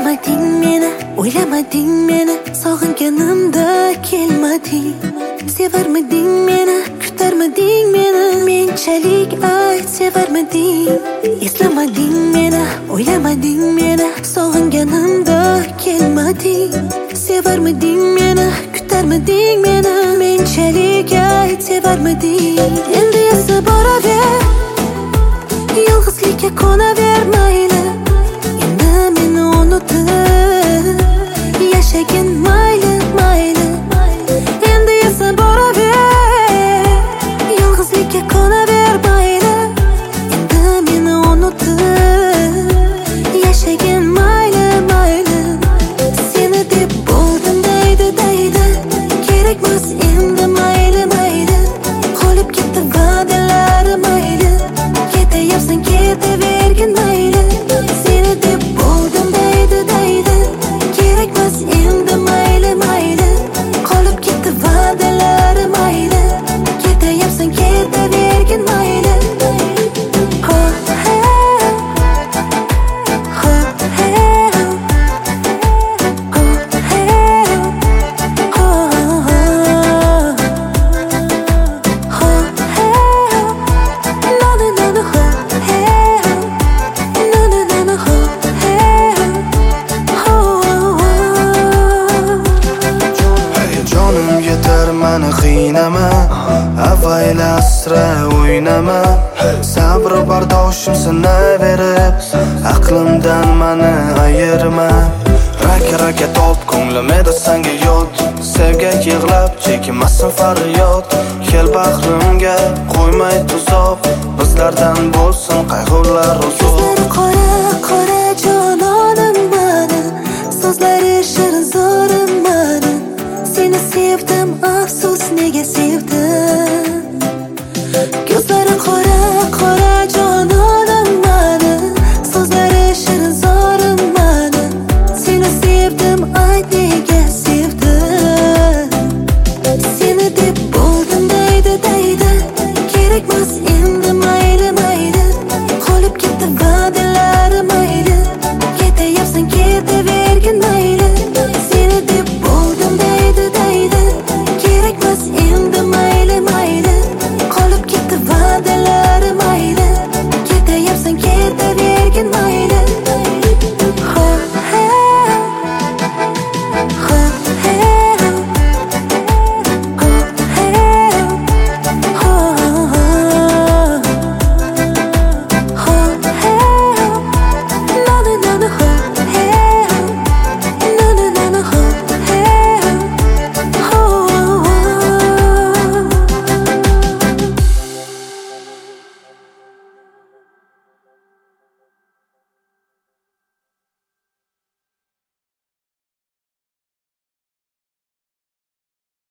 O'ylamading meni, o'ylamading meni, sog'inganimda kelmading. Sevarmiding meni, kutarmiding meni, menchalik ayt sevarmiding. Eslamading meni, o'ylamading meni, sog'inganimda kelmading. Sevarmiding meni, kutarmiding meni, menchalik ayt sevarmiding. Endi esa boraver, yolg'izlikka qo'naver mayli. Endi meni unutib yashagin mayli, mayli. Endi esa boraver, yolg'izlikka qo'naver mayli. Endi meni unutib yashagin mayli, mayli. Seni deb bo'ldim deydi, deydi, kerakmas endi mayli, mayli. Qolib ketdi va'dalari mayli, ketayapsan ketavergin mayli. Seni deb bo'ldim deydi, deydi, kerakmas endi mayli, mayli. Qolib ketdi va'dalari mayli, ketayapsan ketavergin mayli. Ho hey, ho hey, ho hey, ho ho hey, no no no no ho hey, no no no no ho hey, ho. Jonim yetar meni qiynama, avval asra o'ynama. Sabr bardoshim sinaverib, aqlimdan meni ayirma. Raka top ko'nglim edi senga yot, sevgak yig'lab chekmasin faryod. Kel bag'rimga qo'ymay tuzoq, bizlardan bo'lsin qayg'ular uzoq. Ko'zlari qora qora jononim mani, so'zlari shirin zo'rim mani. Seni sevdim afsus nega sen